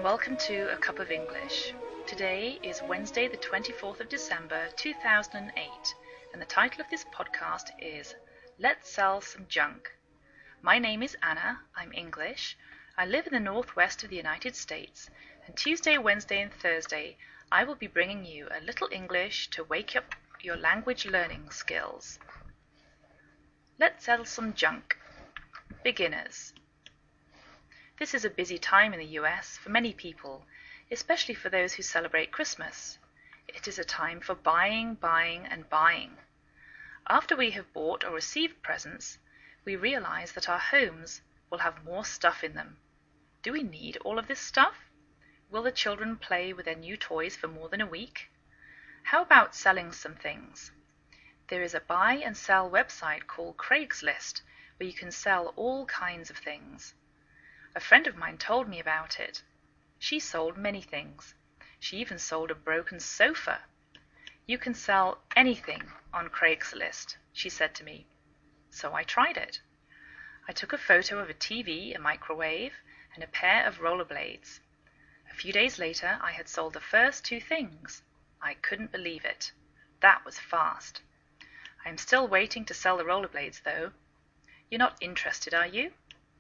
welcome to A Cup of English. Today is Wednesday the 24th of December 2008 and the title of this podcast is Let's Sell Some Junk. My name is Anna, I'm English, I live in the northwest of the United States, and Tuesday, Wednesday and Thursday I will be bringing you a little English to wake up your language learning skills. Let's sell some junk. Beginners. This is a busy time in the US for many people, especially for those who celebrate Christmas. It is a time for buying, and buying. After we have bought or received presents, we realize that our homes will have more stuff in them. Do we need all of this stuff? Will the children play with their new toys for more than a week? How about selling some things? There is a buy and sell website called Craigslist where you can sell all kinds of things. A friend of mine told me about it. She sold many things. She even sold a broken sofa. You can sell anything on Craigslist, she said to me. So I tried it. I took a photo of a TV, a microwave, and a pair of rollerblades. A few days later, I had sold the first two things. I couldn't believe it. That was fast. I am still waiting to sell the rollerblades, though. You're not interested, are you?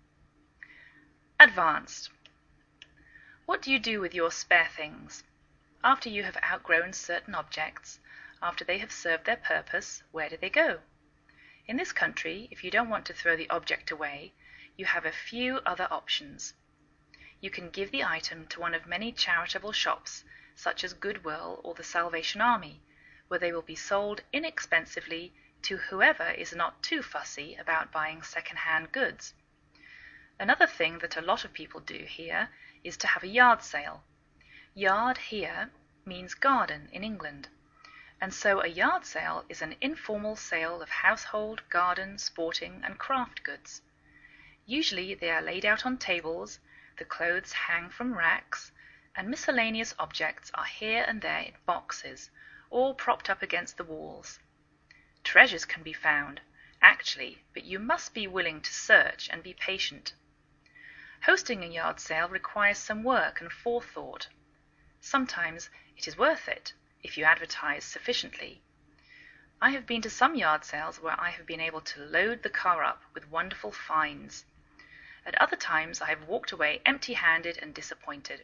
Advanced. What do you do with your spare things? After you have outgrown certain objects, after they have served their purpose, where do they go? In this country, if you don't want to throw the object away, you have a few other options. You can give the item to one of many charitable shops, such as Goodwill or the Salvation Army, where they will be sold inexpensively to whoever is not too fussy about buying second-hand goods. Another thing that a lot of people do here is to have a yard sale. Yard here means garden in England, and so a yard sale is an informal sale of household, garden, sporting and craft goods. Usually they are laid out on tables, the clothes hang from racks, and miscellaneous objects are here and there in boxes, all propped up against the walls. Treasures can be found, actually, but you must be willing to search and be patient. Hosting a yard sale requires some work and forethought. Sometimes it is worth it if you advertise sufficiently. I have been to some yard sales where I have been able to load the car up with wonderful finds. At other times I have walked away empty-handed and disappointed.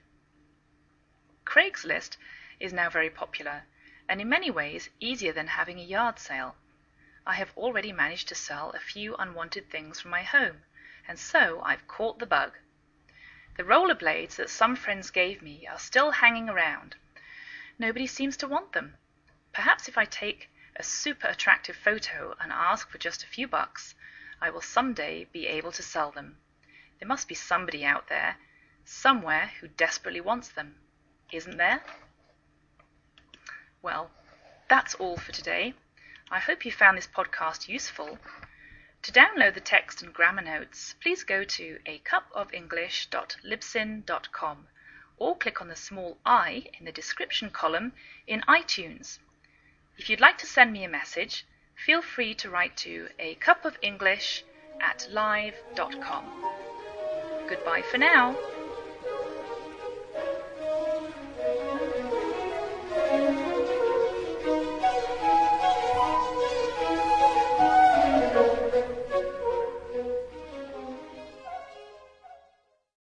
Craigslist is now very popular, and in many ways easier than having a yard sale. I have already managed to sell a few unwanted things from my home, and so I've caught the bug. The rollerblades that some friends gave me are still hanging around. Nobody seems to want them. Perhaps if I take a super attractive photo and ask for just a few bucks, I will someday be able to sell them. There must be somebody out there, somewhere, who desperately wants them. Isn't there? Well, that's all for today. I hope you found this podcast useful. To download the text and grammar notes, please go to acupoфenglish.libsyn.com or click on the small I in the description column in iTunes. If you'd like to send me a message, feel free to write to acupoфenglish@live.com. Goodbye for now.